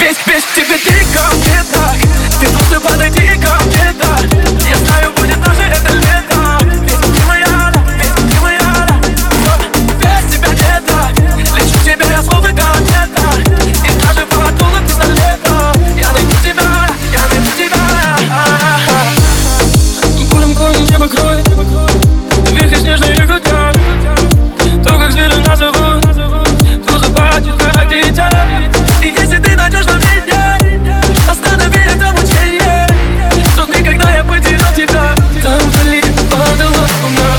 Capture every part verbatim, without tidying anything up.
Весь, весь в тебе ты ко мне так. Ты просто подойди ко мне так. Я знаю, будет наше это лето. Ведь ты моя, да, ведь ты моя, да. Без тебя не так. Лечу тебя я словно комета. И даже по дулу пистолета я найду тебя, я найду тебя. Гулем, гоним небо кроет. Вихрь снежный рекордер. То, как звери нас зовут, то захватит как дитя. И если ты найдешь на меня, останови это мучение. Тот миг, когда я потерял тебя, там вдали падала луна.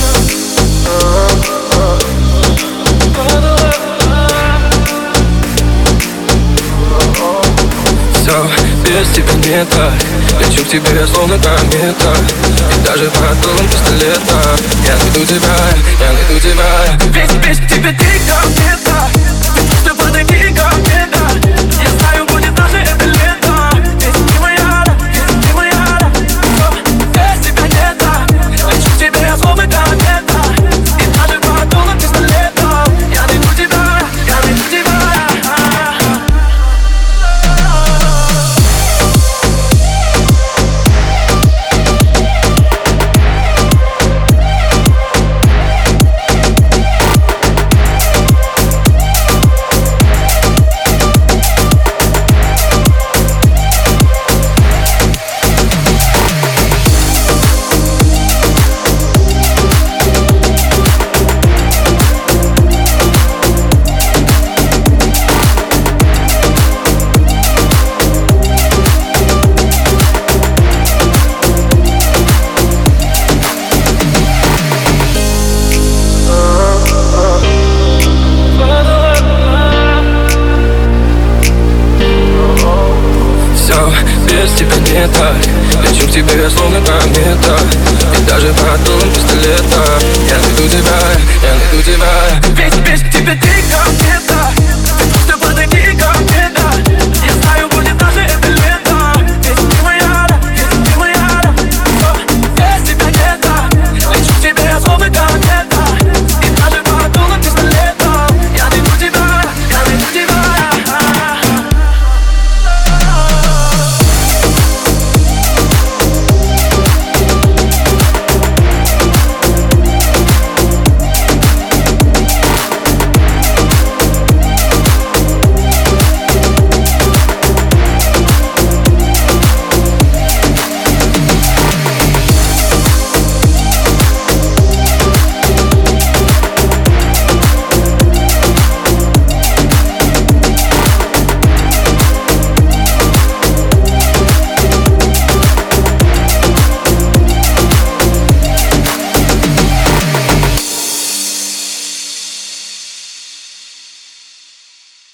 Все, без тебя не так. Лечу к тебе, словно комета. И даже под дулом пистолета я найду тебя, я найду тебя. Весь, весь в тебе ты ко мне так. Ты просто подойди ко мне, да. Я знаю, будет наше это лето. Ведь ты моя, да, ведь ты моя, да. Без тебя не так. Лечу к тебе, я словно комета. И даже под дулом пистолета я найду тебя, я найду тебя. Без тебя не так. Лечу к тебе, словно комета. И даже под дулом